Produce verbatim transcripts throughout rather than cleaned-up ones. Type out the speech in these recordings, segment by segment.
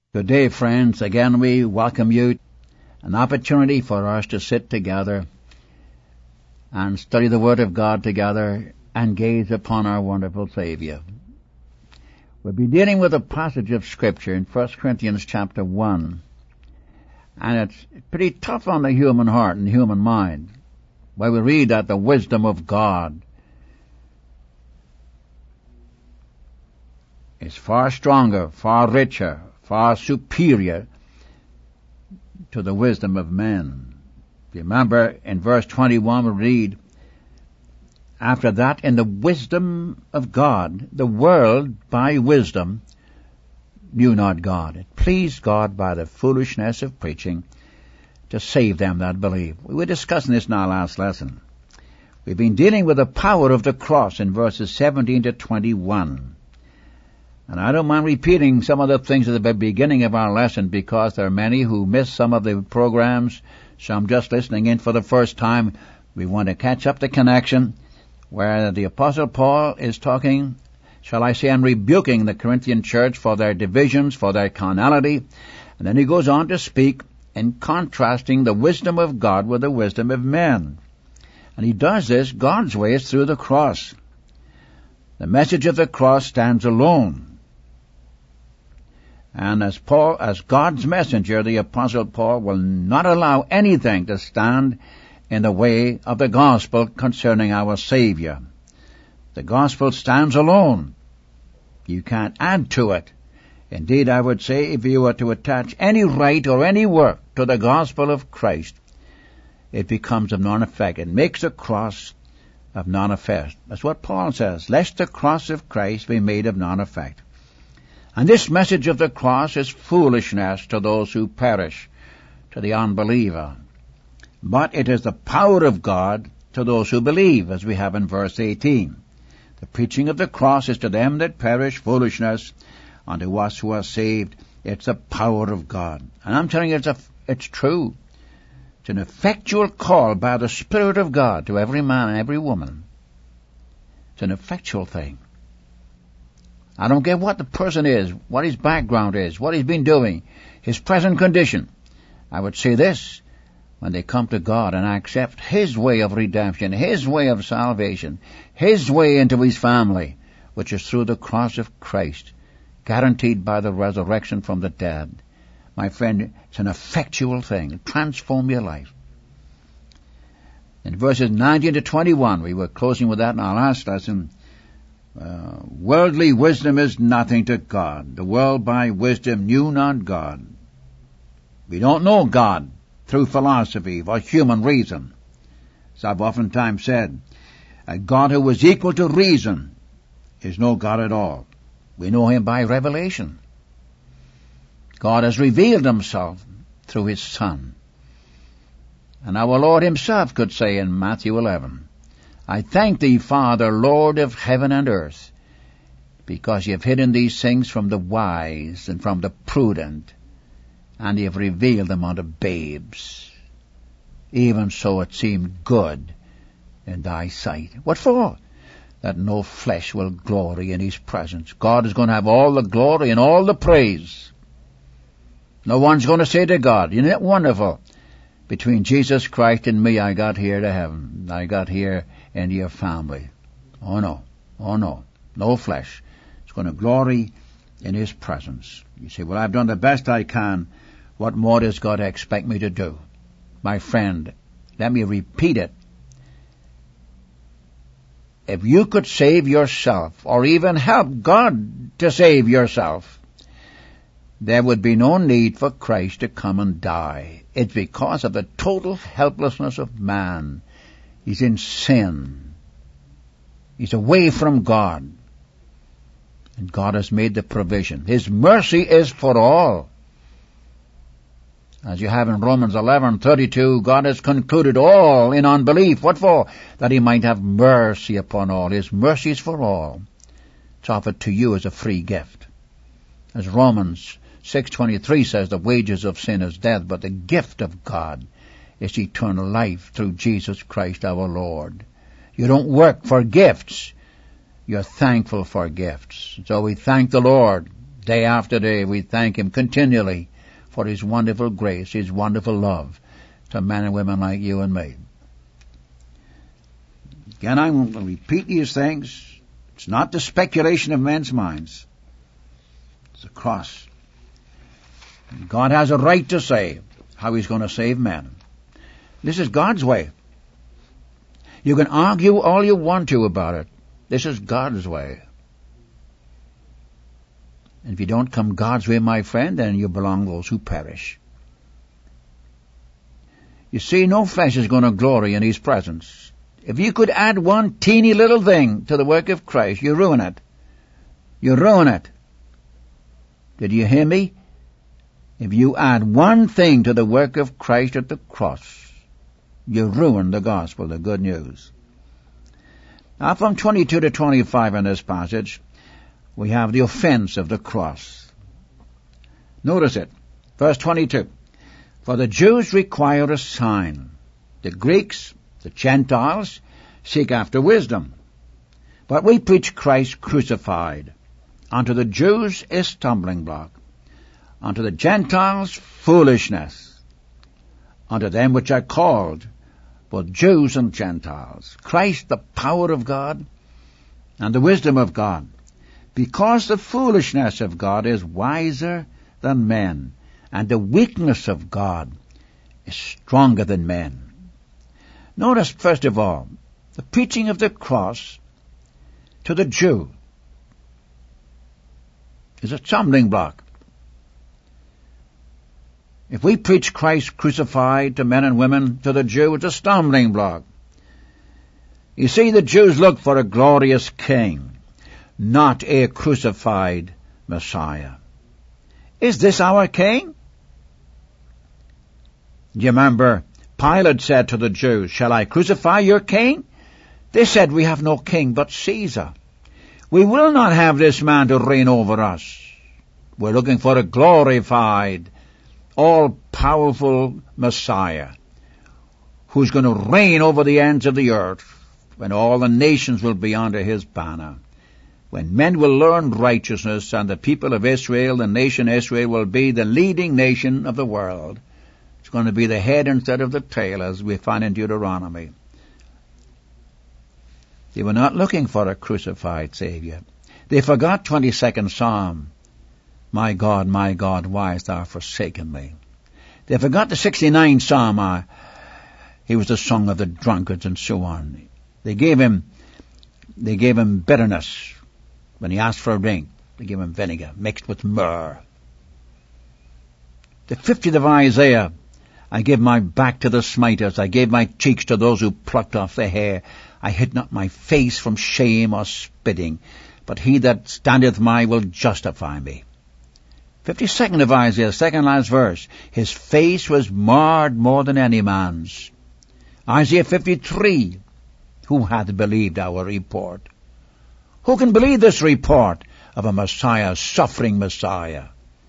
Good day, friends. Again, we welcome you. An opportunity for us to sit together and study the Word of God together and gaze upon our wonderful Savior. We'll be dealing with a passage of Scripture in First Corinthians chapter one. And it's pretty tough on the human heart and human mind, where we read that the wisdom of God is far stronger, far richer, far superior to the wisdom of men. If you remember, in verse twenty-one we read, "After that, in the wisdom of God, the world by wisdom knew not God. It pleased God by the foolishness of preaching to save them that believe." We were discussing this in our last lesson. We've been dealing with the power of the cross in verses seventeen to twenty-one. And I don't mind repeating some of the things at the beginning of our lesson because there are many who miss some of the programs, some just listening in for the first time. We want to catch up the connection where the Apostle Paul is talking, shall I say, and rebuking the Corinthian church for their divisions, for their carnality. And then he goes on to speak in contrasting the wisdom of God with the wisdom of men. And he does this God's way is through the cross. The message of the cross stands alone. And as Paul, as God's messenger, the Apostle Paul will not allow anything to stand in the way of the gospel concerning our Savior. The gospel stands alone. You can't add to it. Indeed, I would say if you were to attach any right or any work to the gospel of Christ, it becomes of none effect. It makes the cross of none effect. That's what Paul says. Lest the cross of Christ be made of none effect. And this message of the cross is foolishness to those who perish, to the unbeliever. But it is the power of God to those who believe, as we have in verse eighteen. The preaching of the cross is to them that perish foolishness, unto us who are saved, it's the power of God. And I'm telling you, it's, a, it's true. It's an effectual call by the Spirit of God to every man and every woman. It's an effectual thing. I don't care what the person is, what his background is, what he's been doing, his present condition. I would say this, when they come to God and accept His way of redemption, His way of salvation, His way into His family, which is through the cross of Christ, guaranteed by the resurrection from the dead. My friend, it's an effectual thing. It'll transform your life. In verses nineteen to twenty-one, we were closing with that in our last lesson. Uh, worldly wisdom is nothing to God. The world by wisdom knew not God. We don't know God through philosophy or human reason. As I've oftentimes said, a God who is equal to reason is no God at all. We know Him by revelation. God has revealed Himself through His Son. And our Lord Himself could say in Matthew eleven, "I thank Thee, Father, Lord of heaven and earth, because You have hidden these things from the wise and from the prudent, and You have revealed them unto babes. Even so it seemed good in Thy sight." What for? That no flesh will glory in His presence. God is going to have all the glory and all the praise. No one's going to say to God, "Isn't it wonderful? Between Jesus Christ and me, I got here to heaven. I got here into Your family." Oh no. Oh no. No flesh. It's going to glory in His presence. You say, "Well, I've done the best I can. What more does God expect me to do?" My friend, let me repeat it. If you could save yourself, or even help God to save yourself, there would be no need for Christ to come and die. It's because of the total helplessness of man. He's in sin. He's away from God. And God has made the provision. His mercy is for all. As you have in Romans eleven thirty-two, God has concluded all in unbelief. What for? That He might have mercy upon all. His mercy is for all. It's offered to you as a free gift. As Romans six twenty-three says, the wages of sin is death, but the gift of God is eternal life through Jesus Christ our Lord. You don't work for gifts. You're thankful for gifts. So we thank the Lord Day after day we thank Him continually for His wonderful grace, His wonderful love to men and women like you and me. Again, I won't repeat these things. It's not the speculation of men's minds. It's the cross. God has a right to say how He's going to save men. This is God's way. You can argue all you want to about it. This is God's way. And if you don't come God's way, my friend, then you belong to those who perish. You see, no flesh is going to glory in His presence. If you could add one teeny little thing to the work of Christ, you ruin it. You ruin it. Did you hear me? If you add one thing to the work of Christ at the cross, you ruin the gospel, the good news. Now from twenty-two to twenty-five in this passage, we have the offense of the cross. Notice it. Verse twenty-two. For the Jews require a sign. The Greeks, the Gentiles, seek after wisdom. But we preach Christ crucified. Unto the Jews a stumbling block. Unto the Gentiles foolishness. Unto them which are called, both Jews and Gentiles, Christ the power of God and the wisdom of God. Because the foolishness of God is wiser than men, and the weakness of God is stronger than men. Notice, first of all, the preaching of the cross to the Jew is a stumbling block. If we preach Christ crucified to men and women, to the Jew, it's a stumbling block. You see, the Jews look for a glorious king, not a crucified Messiah. Is this our king? Do you remember Pilate said to the Jews, shall I crucify your king? They said, we have no king but Caesar. We will not have this man to reign over us. We're looking for a glorified, all-powerful Messiah who's going to reign over the ends of the earth when all the nations will be under His banner. When men will learn righteousness and the people of Israel, the nation Israel, will be the leading nation of the world. It's going to be the head instead of the tail, as we find in Deuteronomy. They were not looking for a crucified Savior. They forgot twenty-second Psalm. My God, my God, why hast thou forsaken me? They forgot the sixty-ninth Psalm. Uh, he was the song of the drunkards and so on. They gave him, they gave him bitterness. When he asked for a drink, they gave him vinegar mixed with myrrh. The fiftieth of Isaiah, I gave my back to the smiters. I gave my cheeks to those who plucked off the hair. I hid not my face from shame or spitting. But he that standeth by will justify me. fifty-second of Isaiah, second last verse. His face was marred more than any man's. Isaiah fifty-three. Who hath believed our report? Who can believe this report of a Messiah, a suffering Messiah?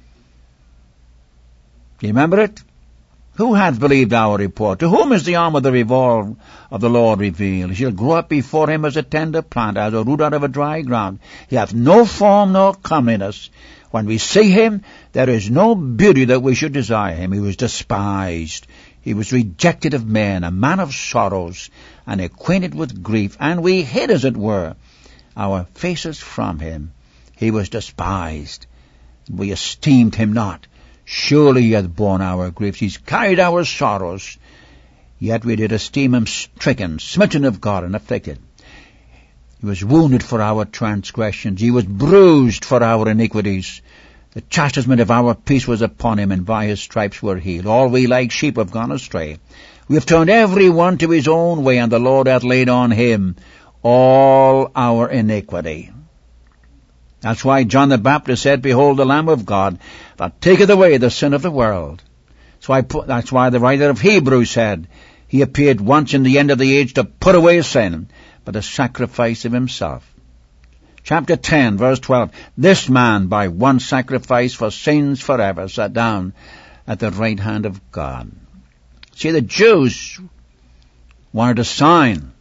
Do you remember it? Who hath believed our report? To whom is the arm of the revolve of the Lord revealed? He shall grow up before him as a tender plant, as a root out of a dry ground. He hath no form nor comeliness. When we see him, there is no beauty that we should desire him. He was despised. He was rejected of men, a man of sorrows, and acquainted with grief. And we hid, as it were, our faces from him. He was despised. We esteemed him not. Surely he hath borne our griefs. He's carried our sorrows. Yet we did esteem him stricken, smitten of God, and afflicted. He was wounded for our transgressions. He was bruised for our iniquities. The chastisement of our peace was upon him, and by his stripes we're healed. All we like sheep have gone astray. We have turned every one to his own way, and the Lord hath laid on him all our iniquity. That's why John the Baptist said, Behold the Lamb of God, that taketh away the sin of the world. That's why, that's why the writer of Hebrews said, He appeared once in the end of the age to put away sin, but a sacrifice of himself. Chapter ten, verse twelve, This man by one sacrifice for sins forever sat down at the right hand of God. See, the Jews wanted a sign.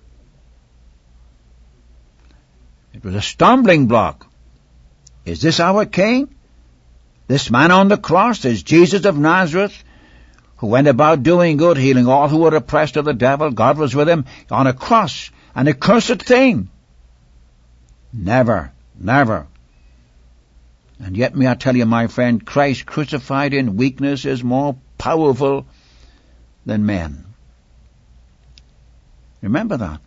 It was a stumbling block. Is this our king? This man on the cross is Jesus of Nazareth, who went about doing good, healing all who were oppressed of the devil. God was with him on a cross, an accursed thing. Never, never. And yet, may I tell you, my friend, Christ crucified in weakness is more powerful than men. Remember that.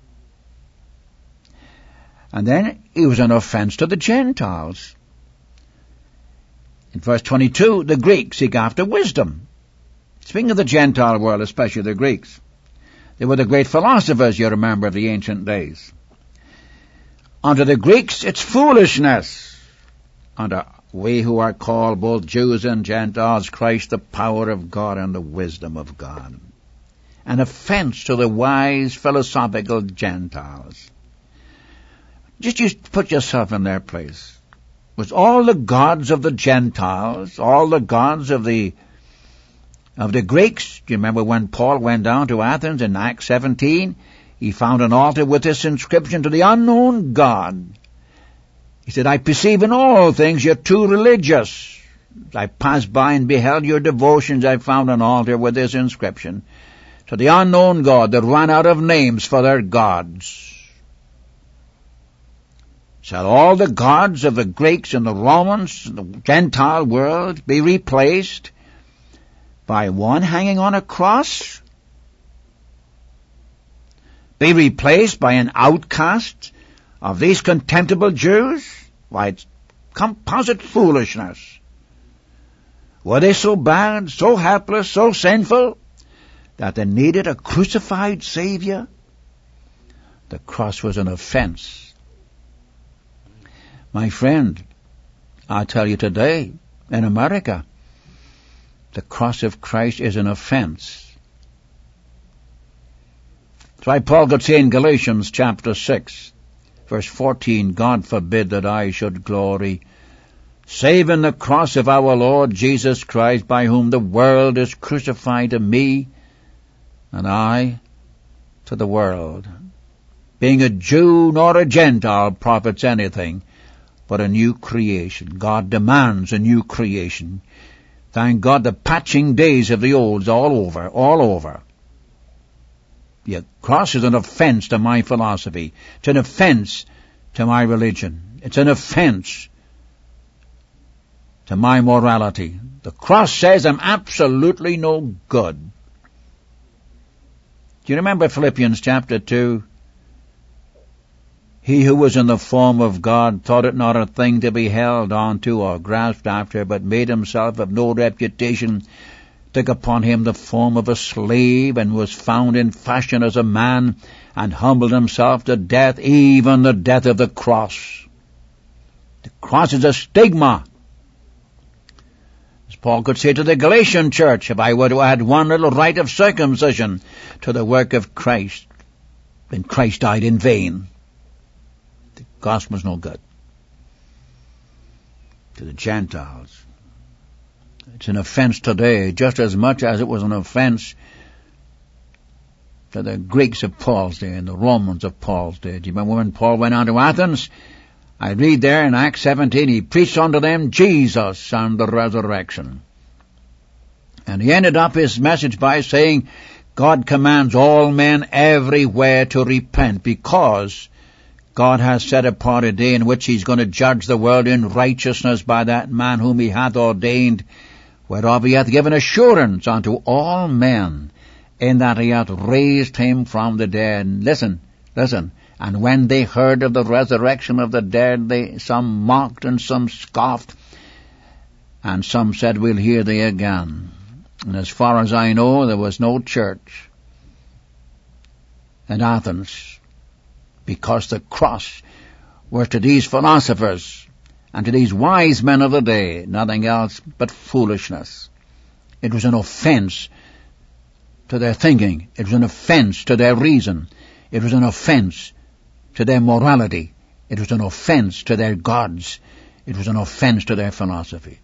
And then he was an offense to the Gentiles. In verse twenty-two, the Greeks seek after wisdom. Speaking of the Gentile world, especially the Greeks, they were the great philosophers, you remember, of the ancient days. Unto the Greeks, it's foolishness. Unto we who are called both Jews and Gentiles, Christ the power of God and the wisdom of God. An offense to the wise philosophical Gentiles. Just, just put yourself in their place. Was all the gods of the Gentiles, all the gods of the of the Greeks? Do you remember when Paul went down to Athens in Acts seventeen? He found an altar with this inscription, to the unknown God. He said, I perceive in all things you're too religious. As I passed by and beheld your devotions, I found an altar with this inscription, to the unknown God that ran out of names for their gods. Shall all the gods of the Greeks and the Romans and the Gentile world be replaced by one hanging on a cross? Be replaced by an outcast of these contemptible Jews? Why, it's composite foolishness. Were they so bad, so helpless, so sinful, that they needed a crucified Savior? The cross was an offense. My friend, I tell you today, in America, the cross of Christ is an offense. That's why Paul could say in Galatians chapter six, verse fourteen, God forbid that I should glory, save in the cross of our Lord Jesus Christ, by whom the world is crucified to me, and I to the world. Being a Jew nor a Gentile profits anything, but a new creation. God demands a new creation. Thank God the patching days of the old's all over, all over. The cross is an offense to my philosophy. It's an offense to my religion. It's an offense to my morality. The cross says I'm absolutely no good. Do you remember Philippians chapter two? He who was in the form of God thought it not a thing to be held on to or grasped after, but made himself of no reputation, took upon him the form of a slave, and was found in fashion as a man, and humbled himself to death, even the death of the cross. The cross is a stigma. As Paul could say to the Galatian church, if I were to add one little rite of circumcision to the work of Christ, then Christ died in vain. The gospel's no good. To the Gentiles, it's an offense today, just as much as it was an offense to the Greeks of Paul's day and the Romans of Paul's day. Do you remember when Paul went on to Athens? I read there in Acts seventeen, he preached unto them Jesus and the resurrection. And he ended up his message by saying, God commands all men everywhere to repent, because God has set apart a day in which he's going to judge the world in righteousness by that man whom he hath ordained, whereof he hath given assurance unto all men, in that he hath raised him from the dead. Listen, listen. And when they heard of the resurrection of the dead, they some mocked and some scoffed, and some said, we'll hear thee again. And as far as I know, there was no church in Athens, because the cross was to these philosophers and to these wise men of the day nothing else but foolishness. It was an offense to their thinking. It was an offense to their reason. It was an offense to their morality. It was an offense to their gods. It was an offense to their philosophy.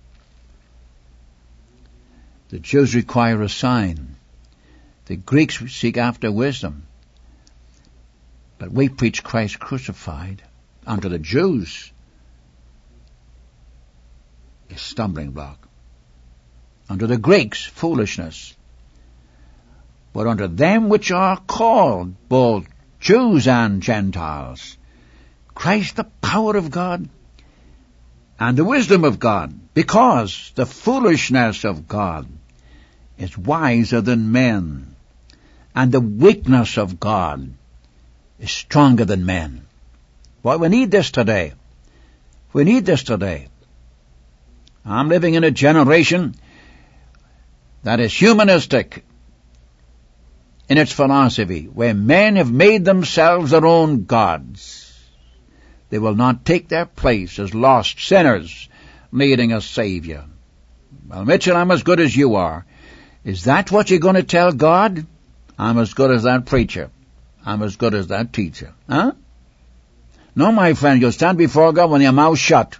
The Jews require a sign. The Greeks seek after wisdom. But we preach Christ crucified. Unto the Jews, a stumbling block. Unto the Greeks, foolishness. But unto them which are called, both Jews and Gentiles, Christ the power of God and the wisdom of God, because the foolishness of God is wiser than men, and the weakness of God is stronger than men. Well, we need this today. We need this today. I'm living in a generation that is humanistic in its philosophy, where men have made themselves their own gods. They will not take their place as lost sinners needing a Savior. Well, Mitchell, I'm as good as you are. Is that what you're going to tell God? I'm as good as that preacher. I'm as good as that teacher. Huh? No, my friend, you'll stand before God with your mouth shut.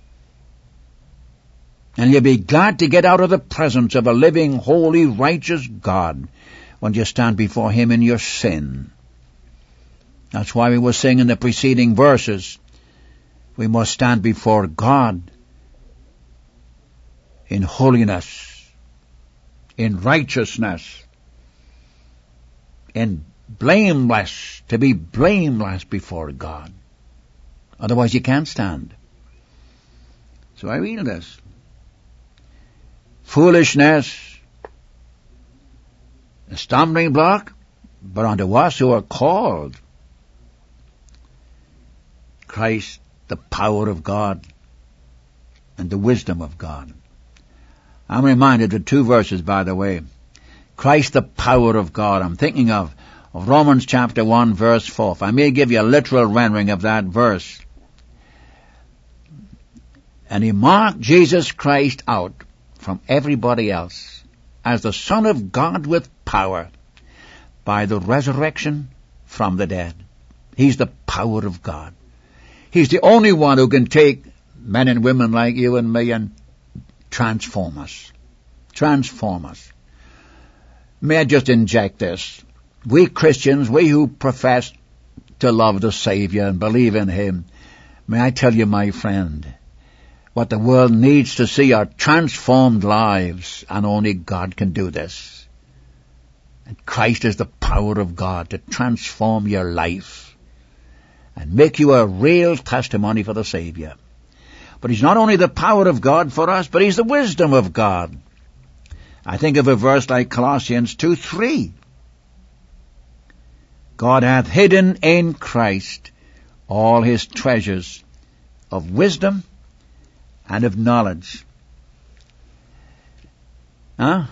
And you'll be glad to get out of the presence of a living, holy, righteous God when you stand before Him in your sin. That's why we were saying in the preceding verses, we must stand before God in holiness, in righteousness, in blameless, to be blameless before God. Otherwise you can't stand. So I read this. Foolishness, a stumbling block, but unto us who are called, Christ, the power of God and the wisdom of God. I'm reminded of two verses, by the way. Christ, the power of God. I'm thinking of, of Romans chapter one, verse four. If I may give you a literal rendering of that verse. And he marked Jesus Christ out from everybody else as the Son of God with power by the resurrection from the dead. He's the power of God. He's the only one who can take men and women like you and me and transform us. Transform us. May I just inject this? We Christians, we who profess to love the Savior and believe in Him, may I tell you, my friend, what the world needs to see are transformed lives, and only God can do this. And Christ is the power of God to transform your life and make you a real testimony for the Savior. But He's not only the power of God for us, but He's the wisdom of God. I think of a verse like Colossians two three. God hath hidden in Christ all His treasures of wisdom and of knowledge. Huh?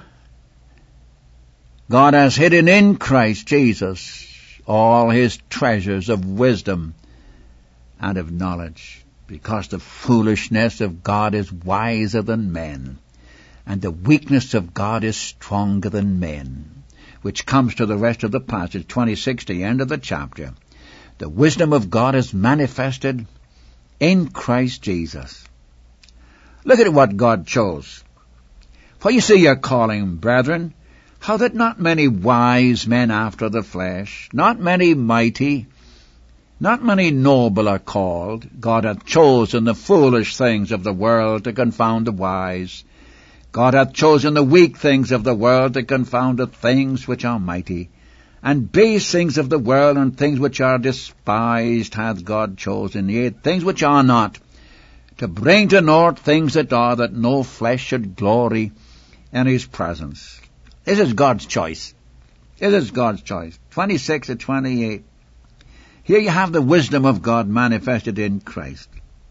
God has hidden in Christ Jesus all His treasures of wisdom and of knowledge, because the foolishness of God is wiser than men, and the weakness of God is stronger than men, which comes to the rest of the passage, twenty-six, the end of the chapter. The wisdom of God is manifested in Christ Jesus. Look at what God chose. For you see your calling, brethren, how that not many wise men after the flesh, not many mighty, not many noble are called. God hath chosen the foolish things of the world to confound the wise. God hath chosen the weak things of the world to confound the things which are mighty. And base things of the world and things which are despised hath God chosen, yea, things which are not, to bring to naught things that are, that no flesh should glory in His presence. This is God's choice. This is God's choice. twenty-six to twenty-eight. Here you have the wisdom of God manifested in Christ.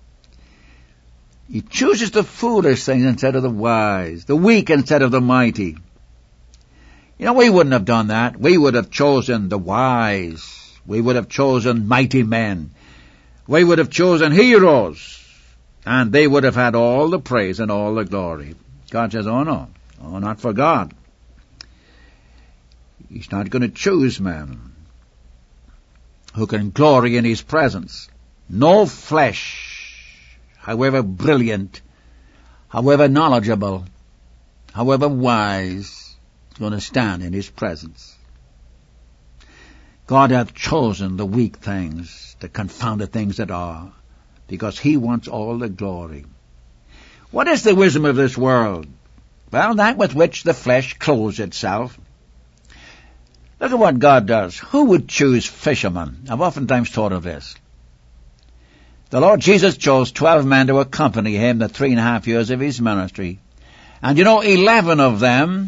He chooses the foolish things instead of the wise, the weak instead of the mighty. You know, we wouldn't have done that. We would have chosen the wise. We would have chosen mighty men. We would have chosen heroes. And they would have had all the praise and all the glory. God says, oh no, oh not for God. He's not going to choose men who can glory in His presence. No flesh, however brilliant, however knowledgeable, however wise, is going to stand in His presence. God hath chosen the weak things to confound the things that are, because He wants all the glory. What is the wisdom of this world? Well, that with which the flesh clothes itself. Look at what God does. Who would choose fishermen? I've oftentimes thought of this. The Lord Jesus chose twelve men to accompany him the three and a half years of his ministry. And you know, eleven of them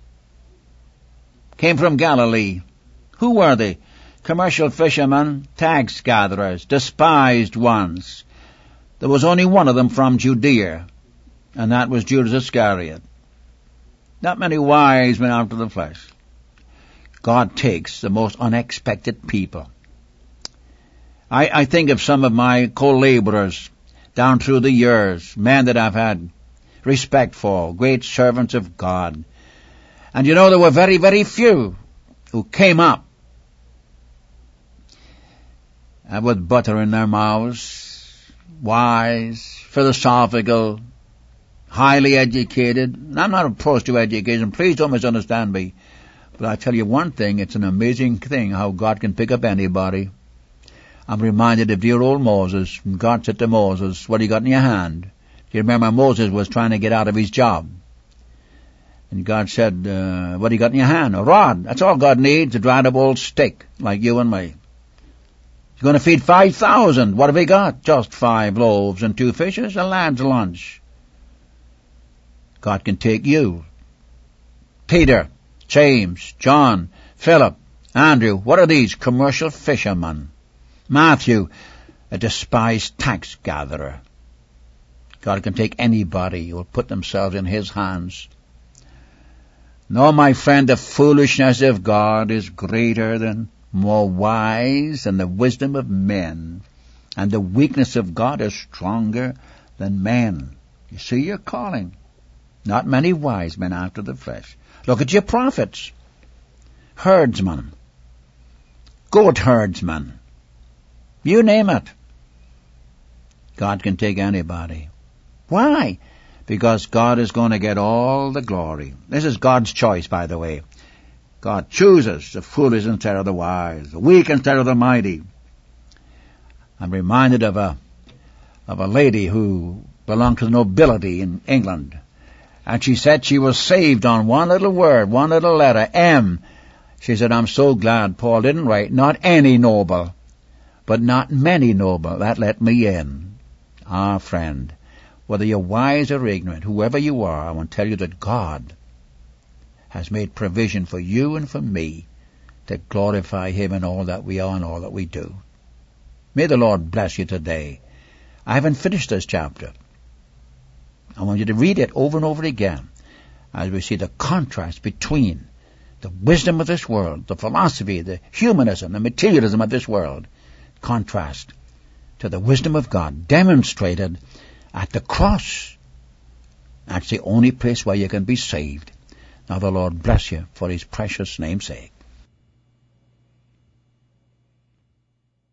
came from Galilee. Who were they? Commercial fishermen, tax gatherers, despised ones. There was only one of them from Judea, and that was Judas Iscariot. Not many wise men after the flesh. God takes the most unexpected people. I, I think of some of my co-laborers down through the years, men that I've had respect for, great servants of God. And you know, there were very, very few who came up uh, with butter in their mouths, wise, philosophical, highly educated. And I'm not opposed to education. Please don't misunderstand me. But I tell you one thing, it's an amazing thing how God can pick up anybody. I'm reminded of dear old Moses. God said to Moses, what do you got in your hand? Do you remember Moses was trying to get out of his job? And God said, uh, what do you got in your hand? A rod. That's all God needs, a dried up old stick, like you and me. He's going to feed five thousand. What have we got? Just five loaves and two fishes, a lad's lunch. God can take you. Peter, James, John, Philip, Andrew, what are these? Commercial fishermen. Matthew, a despised tax gatherer. God can take anybody who will put themselves in his hands. No, my friend, the foolishness of God is greater than, more wise than the wisdom of men. And the weakness of God is stronger than men. You see your calling. Not many wise men after the flesh. Look at your prophets. Herdsmen. Goat herdsmen. You name it. God can take anybody. Why? Because God is going to get all the glory. This is God's choice, by the way. God chooses the foolish instead of the wise, the weak instead of the mighty. I'm reminded of a of a lady who belonged to the nobility in England. And she said she was saved on one little word, one little letter, M. She said, I'm so glad Paul didn't write, not any noble, but not many noble. That let me in. Ah, friend, whether you're wise or ignorant, whoever you are, I want to tell you that God has made provision for you and for me to glorify him in all that we are and all that we do. May the Lord bless you today. I haven't finished this chapter. I want you to read it over and over again as we see the contrast between the wisdom of this world, the philosophy, the humanism, the materialism of this world, contrast to the wisdom of God demonstrated at the cross. That's the only place where you can be saved. Now the Lord bless you for his precious name's sake.